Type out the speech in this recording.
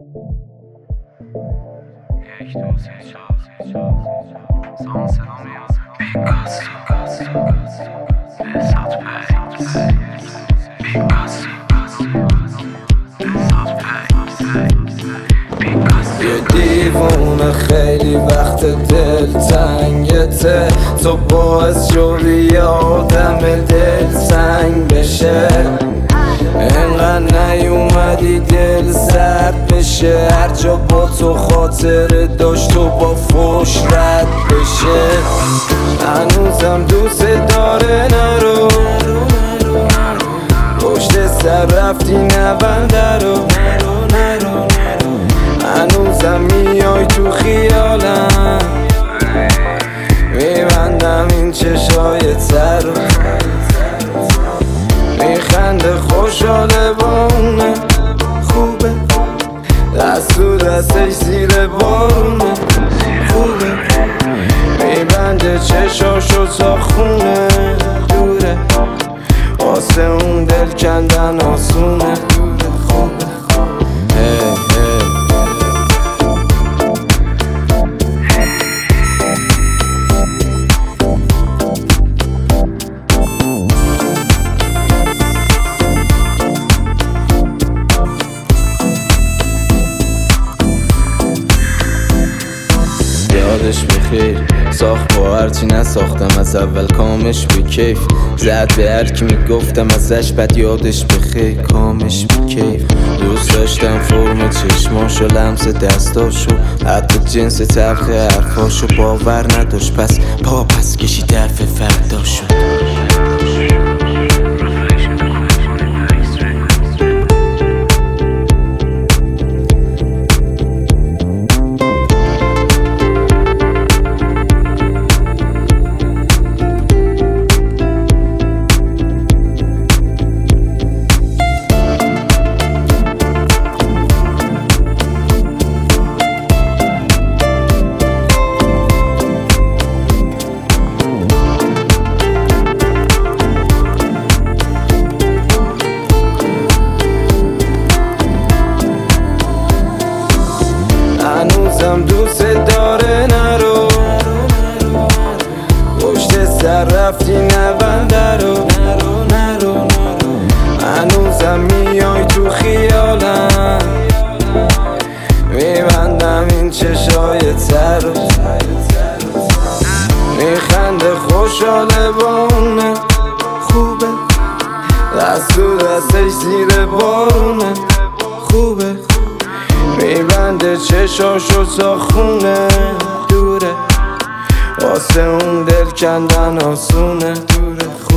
یک دو سه چهار سان صدا میاد پیکاسو بسات یه دیوونه خیلی وقت دل تنگته، تو باعث شدی آدم دل سنگ بشه. انقدر نیومدی دل سرد بشه، هر جا با تو خاطر داشت تو با فوش رد بشه. هنوزم دوست داره نرو، پشت سر رفتی نبنده رو. هنوزم میای تو خیالم، میبندم این چشای تر رو. میخنده خوشحاله با اونه، خوبه دست تو دستش زیر بارونه، خوبه میبنده چشاشو تا خونه دوره، واسه اون دل کندن آسونه. خوبه یادش بخیر، ساخت با هرچی نساختم از اول کامش به کیف. زد به هر کی میگفتم ازش بد یادش بخیر، کامش به کیف. دوست داشتم فرم چشماشو، لمس دستاشو، حتی جنس تلخ حرفاشو. باور نداشت پس پس کشید دفع فرداشو. هنوزم دوست داره نرو، پشت سر رفتی نبنده رو. هنوزم میای تو خیالم، میبندم این چشای تر رو. میخنده خوشحاله با اونه، خوبه دست تو دستش زیر بارونه، خوبه میبنده چشاشو تا خونه دوره، واسه اون دل کندن آسونه دوره.